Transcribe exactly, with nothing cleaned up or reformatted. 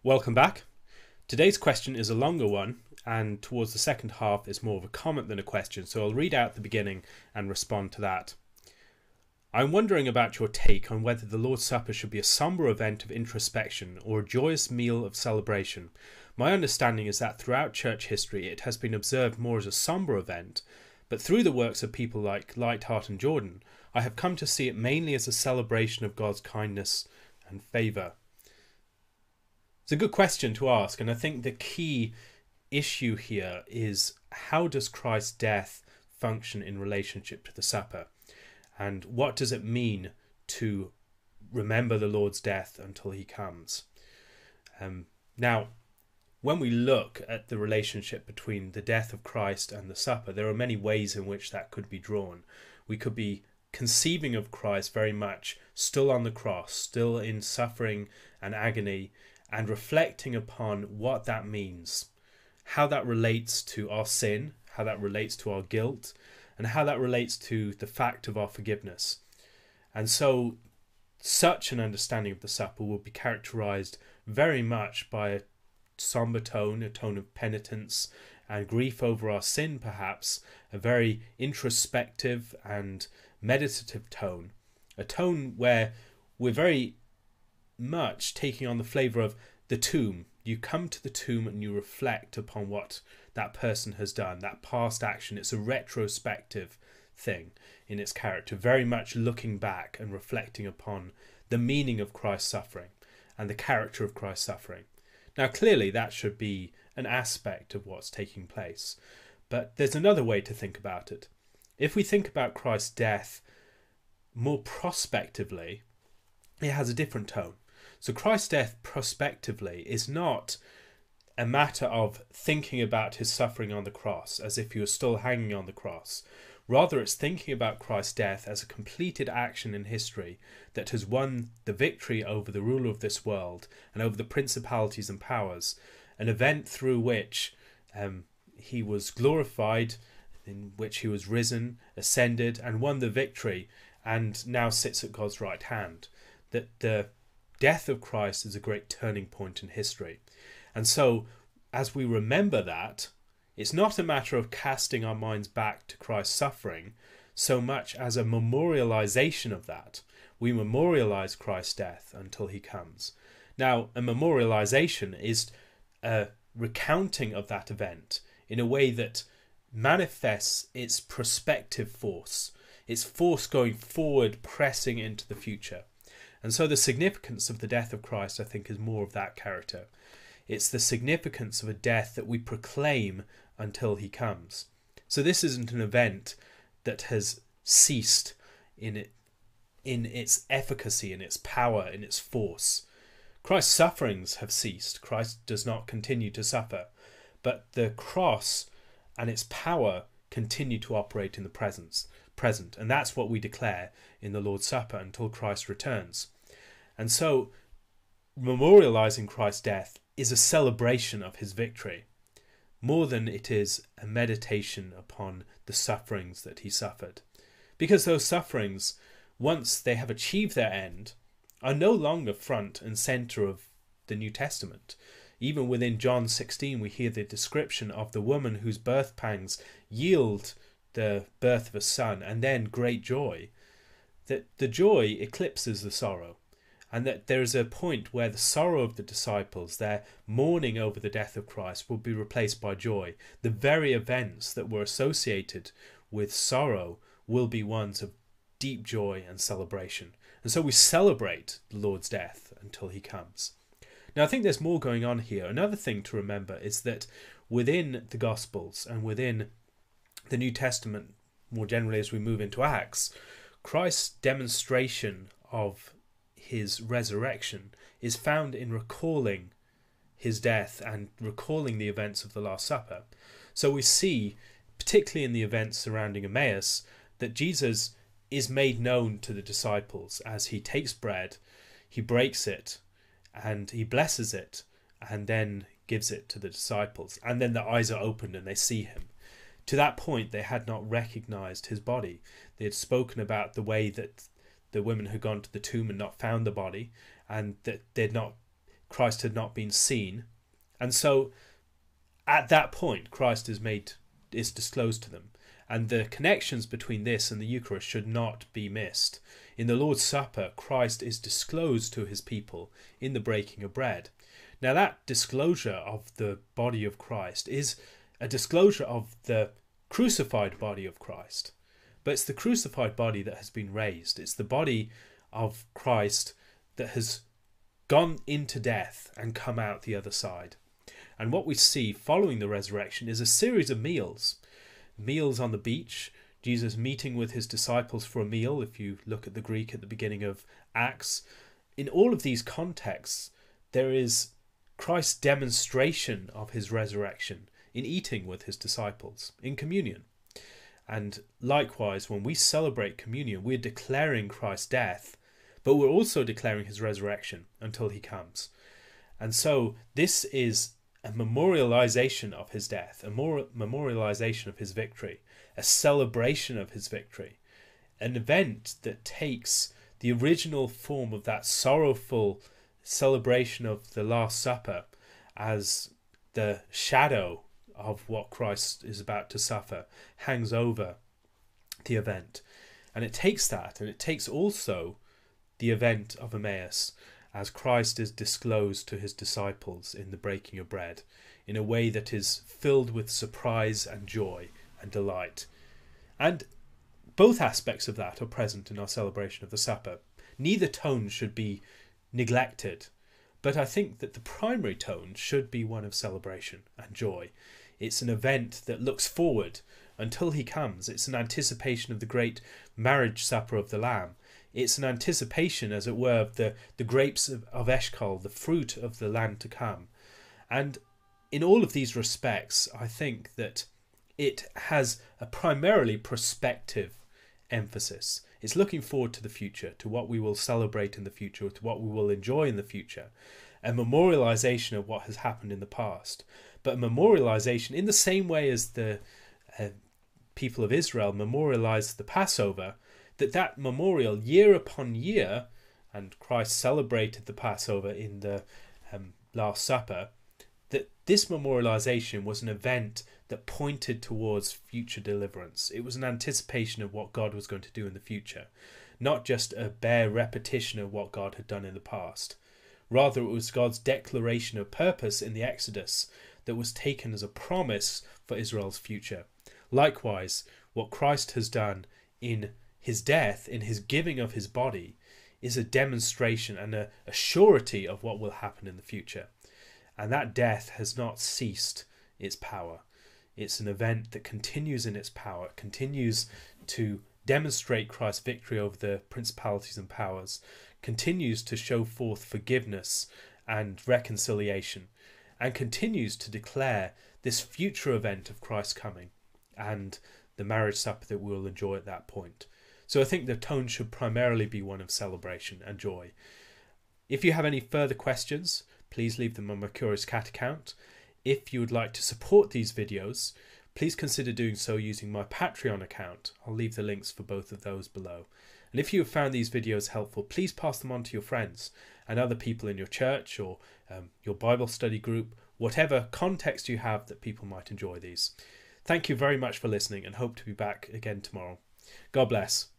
Welcome back. Today's question is a longer one, and towards the second half is more of a comment than a question, so I'll read out the beginning and respond to that. I'm wondering about your take on whether the Lord's Supper should be a sombre event of introspection or a joyous meal of celebration. My understanding is that throughout church history it has been observed more as a sombre event, but through the works of people like Lightheart and Jordan, I have come to see it mainly as a celebration of God's kindness and favour. It's a good question to ask, and I think the key issue here is, how does Christ's death function in relationship to the supper? And what does it mean to remember the Lord's death until he comes? Um, now, when we look at the relationship between the death of Christ and the supper, there are many ways in which that could be drawn. We could be conceiving of Christ very much still on the cross, still in suffering and agony, and reflecting upon what that means, how that relates to our sin, how that relates to our guilt, and how that relates to the fact of our forgiveness. And so such an understanding of the supper will be characterized very much by a somber tone, a tone of penitence and grief over our sin, perhaps, a very introspective and meditative tone, a tone where we're very much taking on the flavour of the tomb. You come to the tomb and you reflect upon what that person has done, that past action. It's a retrospective thing in its character, very much looking back and reflecting upon the meaning of Christ's suffering and the character of Christ's suffering. Now, clearly that should be an aspect of what's taking place, but there's another way to think about it. If we think about Christ's death more prospectively, it has a different tone. So Christ's death prospectively is not a matter of thinking about his suffering on the cross as if he was still hanging on the cross. Rather, it's thinking about Christ's death as a completed action in history that has won the victory over the ruler of this world and over the principalities and powers, an event through which um, he was glorified, in which he was risen, ascended, and won the victory, and now sits at God's right hand. That the death of Christ is a great turning point in history. And so, as we remember that, it's not a matter of casting our minds back to Christ's suffering so much as a memorialization of that. We memorialize Christ's death until he comes. Now, a memorialization is a recounting of that event in a way that manifests its prospective force, its force going forward, pressing into the future. And so the significance of the death of Christ, I think, is more of that character. It's the significance of a death that we proclaim until he comes. So this isn't an event that has ceased in it, in its efficacy, in its power, in its force. Christ's sufferings have ceased. Christ does not continue to suffer. But the cross and its power continue to operate in the presence, present. And that's what we declare in the Lord's Supper until Christ returns. And so memorializing Christ's death is a celebration of his victory, more than it is a meditation upon the sufferings that he suffered. Because those sufferings, once they have achieved their end, are no longer front and centre of the New Testament. Even within John sixteen, we hear the description of the woman whose birth pangs yield the birth of a son, and then great joy. That the joy eclipses the sorrow. And that there is a point where the sorrow of the disciples, their mourning over the death of Christ, will be replaced by joy. The very events that were associated with sorrow will be ones of deep joy and celebration. And so we celebrate the Lord's death until he comes. Now, I think there's more going on here. Another thing to remember is that within the Gospels and within the New Testament, more generally as we move into Acts, Christ's demonstration of his resurrection is found in recalling his death and recalling the events of the Last Supper. So we see, particularly in the events surrounding Emmaus, that Jesus is made known to the disciples as he takes bread, he breaks it, and he blesses it, and then gives it to the disciples. And then their eyes are opened and they see him. To that point, they had not recognized his body. They had spoken about the way that the women had gone to the tomb and not found the body, and that they'd not Christ had not been seen. And so at that point, Christ is made is disclosed to them. And the connections between this and the Eucharist should not be missed. In the Lord's Supper, Christ is disclosed to his people in the breaking of bread. Now that disclosure of the body of Christ is a disclosure of the crucified body of Christ. But it's the crucified body that has been raised. It's the body of Christ that has gone into death and come out the other side. And what we see following the resurrection is a series of meals. Meals on the beach, Jesus meeting with his disciples for a meal, if you look at the Greek at the beginning of Acts. In all of these contexts, there is Christ's demonstration of his resurrection in eating with his disciples, in communion. And likewise, when we celebrate communion, we're declaring Christ's death, but we're also declaring his resurrection until he comes. And so this is a memorialization of his death, a more memorialization of his victory, a celebration of his victory, an event that takes the original form of that sorrowful celebration of the Last Supper as the shadow of what Christ is about to suffer hangs over the event. And it takes that, and it takes also the event of Emmaus as Christ is disclosed to his disciples in the breaking of bread in a way that is filled with surprise and joy and delight. And both aspects of that are present in our celebration of the supper. Neither tone should be neglected, but I think that the primary tone should be one of celebration and joy. It's an event that looks forward until he comes. It's an anticipation of the great marriage supper of the Lamb. It's an anticipation, as it were, of the, the grapes of, of Eshcol, the fruit of the land to come. And in all of these respects, I think that it has a primarily prospective emphasis. It's looking forward to the future, to what we will celebrate in the future, to what we will enjoy in the future. A memorialization of what has happened in the past. But a memorialization in the same way as the uh, people of Israel memorialized the Passover, that that memorial year upon year, and Christ celebrated the Passover in the um, Last Supper, that this memorialization was an event that pointed towards future deliverance. It was an anticipation of what God was going to do in the future, not just a bare repetition of what God had done in the past. Rather, it was God's declaration of purpose in the Exodus that was taken as a promise for Israel's future. Likewise, what Christ has done in his death, in his giving of his body, is a demonstration and a, a surety of what will happen in the future. And that death has not ceased its power. It's an event that continues in its power, continues to demonstrate Christ's victory over the principalities and powers, continues to show forth forgiveness and reconciliation, and continues to declare this future event of Christ's coming and the marriage supper that we will enjoy at that point. So I think the tone should primarily be one of celebration and joy. If you have any further questions, please leave them on my Curious Cat account. If you would like to support these videos, please consider doing so using my Patreon account. I'll leave the links for both of those below. And if you have found these videos helpful, please pass them on to your friends and other people in your church or um, your Bible study group, whatever context you have that people might enjoy these. Thank you very much for listening and hope to be back again tomorrow. God bless.